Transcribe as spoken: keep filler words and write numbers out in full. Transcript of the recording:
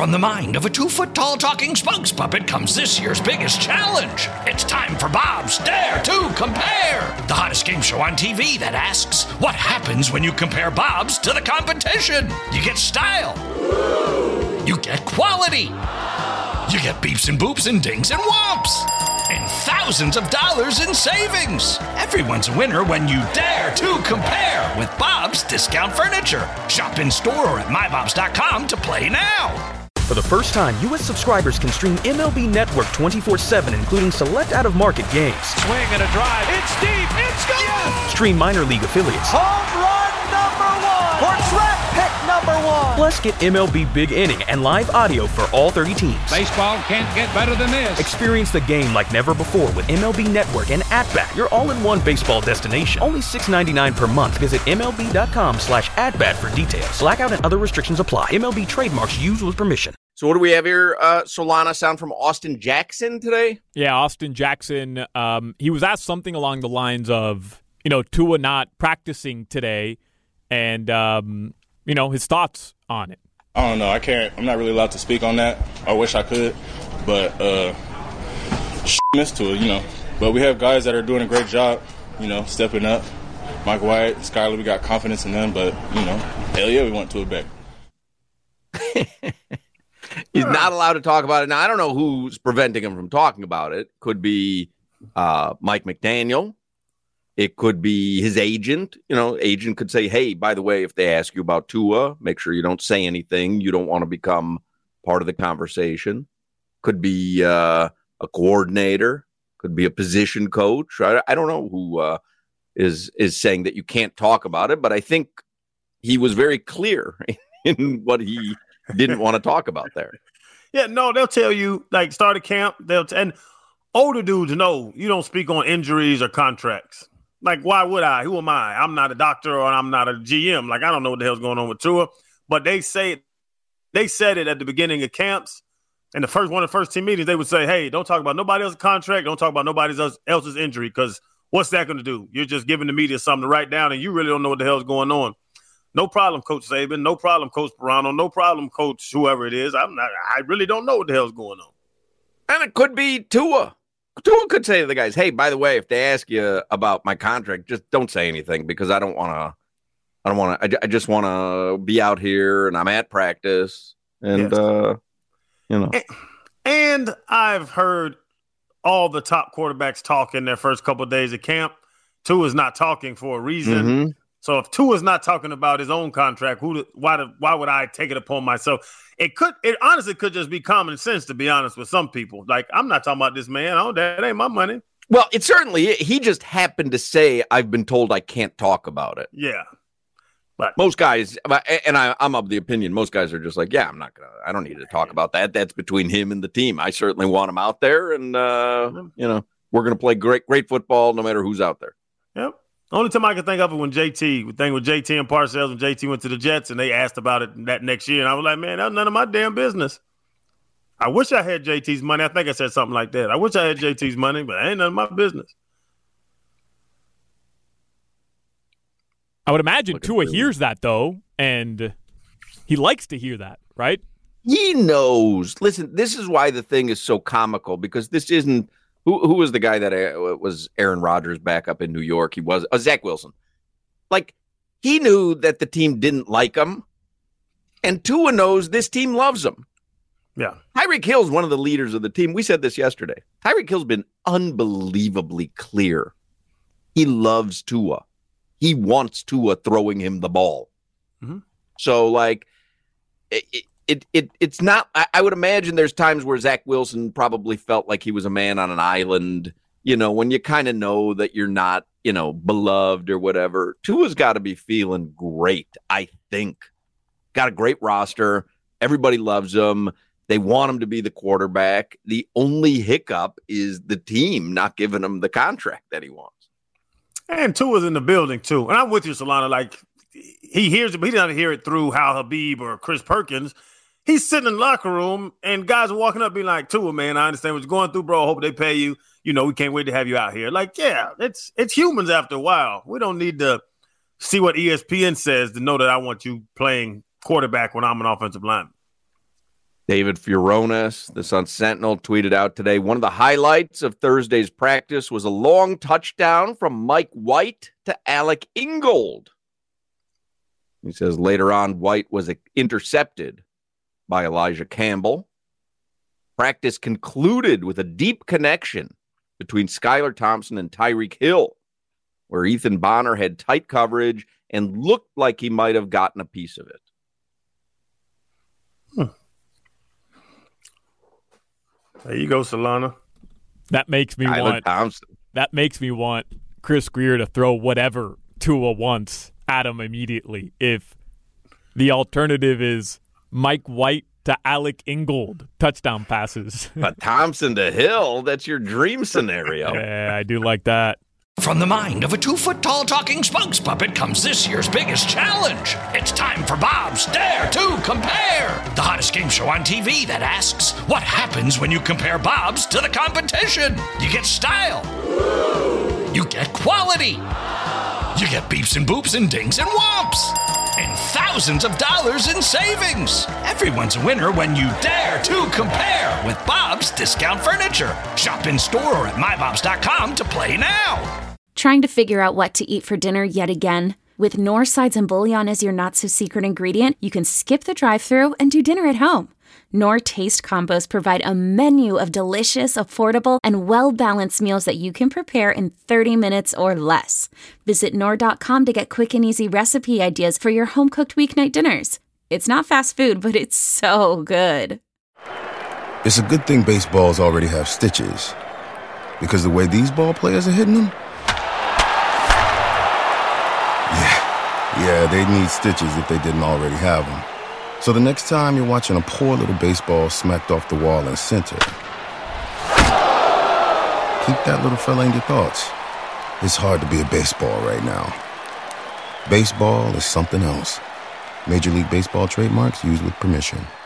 From the mind of a two-foot-tall talking spokes puppet comes this year's biggest challenge. It's time for Bob's Dare to Compare, the hottest game show on T V that asks, what happens when you compare Bobs to the competition? You get style. You get quality. You get beeps and boops and dings and whomps. And thousands of dollars in savings. Everyone's a winner when you dare to compare with Bob's Discount Furniture. Shop in store or at my bobs dot com to play now. For the first time, U S subscribers can stream M L B Network twenty-four seven, including select out-of-market games. Swing and a drive. It's deep. It's gone. Yes! Stream minor league affiliates. Home run number one. Or track pick number one. Plus, get M L B Big Inning and live audio for all thirty teams. Baseball can't get better than this. Experience the game like never before with M L B Network and At-Bat, your all-in-one baseball destination. Only six dollars and ninety-nine cents per month. Visit M L B dot com slash at-bat for details. Blackout and other restrictions apply. M L B trademarks used with permission. So what do we have here? Uh, Solana sound from Austin Jackson today? Yeah, Austin Jackson. Um, he was asked something along the lines of, you know, Tua not practicing today and, um, you know, his thoughts on it. I don't know. I can't. I'm not really allowed to speak on that. I wish I could, but uh, miss Tua, you know. But we have guys that are doing a great job, you know, stepping up. Mike White, Skyler, we got confidence in them, but, you know, hell yeah, we want Tua back. He's not allowed to talk about it. Now, I don't know who's preventing him from talking about it. Could be uh, Mike McDaniel. It could be his agent. You know, agent could say, hey, by the way, if they ask you about Tua, make sure you don't say anything. You don't want to become part of the conversation. Could be uh, a coordinator. Could be a position coach. I, I don't know who uh, is is saying that you can't talk about it, but I think he was very clear in what he didn't want to talk about there. Yeah, no, they'll tell you, like, start a camp. They'll t- and older dudes know you don't speak on injuries or contracts. Like, why would I? Who am I? I'm not a doctor or I'm not a G M. Like, I don't know what the hell's going on with Tua. But they say they said it at the beginning of camps. And the first one of the first team meetings, they would say, hey, don't talk about nobody else's contract. Don't talk about nobody else, else's injury, because what's that going to do? You're just giving the media something to write down, and you really don't know what the hell's going on. No problem, Coach Saban. No problem, Coach Pirano. No problem, Coach whoever it is. I'm not. I really don't know what the hell's going on. And it could be Tua. Tua could say to the guys, hey, by the way, if they ask you about my contract, just don't say anything because I don't want to. I don't want to. I, I just want to be out here and I'm at practice. And, yes. uh, you know. And, and I've heard all the top quarterbacks talk in their first couple of days of camp. Tua's not talking for a reason. Mm-hmm. So if Tua's not talking about his own contract, who? Why? Do, why would I take it upon myself? It could. It honestly could just be common sense, to be honest with some people. Like, I'm not talking about this man. Oh, that ain't my money. Well, it certainly. He just happened to say, "I've been told I can't talk about it." Yeah, but most guys, and I, I'm of the opinion, most guys are just like, "Yeah, I'm not gonna. I don't need to talk about that. That's between him and the team. I certainly want him out there, and uh, you know, we're gonna play great, great football, no matter who's out there." Yep. Only time I can think of it when J T, the thing with J T and Parcells, when J T went to the Jets and they asked about it that next year. And I was like, man, that's none of my damn business. I wish I had J T's money. I think I said something like that. I wish I had J T's money, but it ain't none of my business. I would imagine Tua hears that, though, and he likes to hear that, right? He knows. Listen, this is why the thing is so comical, because this isn't – Who who was the guy that uh, was Aaron Rodgers back up in New York? He was uh, Zach Wilson. Like, he knew that the team didn't like him, and Tua knows this team loves him. Yeah. Tyreek Hill's one of the leaders of the team. We said this yesterday. Tyreek Hill's been unbelievably clear. He loves Tua. He wants Tua throwing him the ball. Mm-hmm. So, like, it, it, It it it's not. I, I would imagine there's times where Zach Wilson probably felt like he was a man on an island. You know, when you kind of know that you're not, you know, beloved or whatever. Tua's got to be feeling great. I think got a great roster. Everybody loves him. They want him to be the quarterback. The only hiccup is the team not giving him the contract that he wants. And Tua's in the building too. And I'm with you, Solana. Like, he hears it, but he doesn't hear it through Hal Habib or Chris Perkins. He's sitting in the locker room, and guys are walking up being like, Tua, man, I understand what you're going through, bro. I hope they pay you. You know, we can't wait to have you out here. Like, yeah, it's it's humans after a while. We don't need to see what E S P N says to know that I want you playing quarterback when I'm an offensive lineman. David Furones, the Sun Sentinel, tweeted out today, one of the highlights of Thursday's practice was a long touchdown from Mike White to Alec Ingold. He says later on, White was intercepted by Elijah Campbell. Practice concluded with a deep connection between Skylar Thompson and Tyreek Hill, where Ethan Bonner had tight coverage and looked like he might have gotten a piece of it. Hmm. There you go, Solana. That makes me Skylar want Thompson. That makes me want Chris Grier to throw whatever Tua wants at him immediately. If the alternative is Mike White to Alec Ingold touchdown passes. But Thompson to Hill, that's your dream scenario. Yeah, I do like that. From the mind of a two-foot-tall talking spokes puppet comes this year's biggest challenge. It's time for Bob's Dare to Compare, the hottest game show on T V that asks, what happens when you compare Bob's to the competition? You get style. You get quality. You get beeps and boops and dings and whomps. And thousands of dollars in savings. Everyone's a winner when you dare to compare with Bob's Discount Furniture. Shop in store or at my bobs dot com to play now. Trying to figure out what to eat for dinner yet again? With Knorr sides and bouillon as your not-so-secret ingredient, you can skip the drive-thru and do dinner at home. Knorr Taste Combos provide a menu of delicious, affordable, and well-balanced meals that you can prepare in thirty minutes or less. Visit Knorr dot com to get quick and easy recipe ideas for your home-cooked weeknight dinners. It's not fast food, but it's so good. It's a good thing baseballs already have stitches. Because the way these ball players are hitting them? Yeah, yeah, they'd need stitches if they didn't already have them. So the next time you're watching a poor little baseball smacked off the wall in center, keep that little fella in your thoughts. It's hard to be a baseball right now. Baseball is something else. Major League Baseball trademarks used with permission.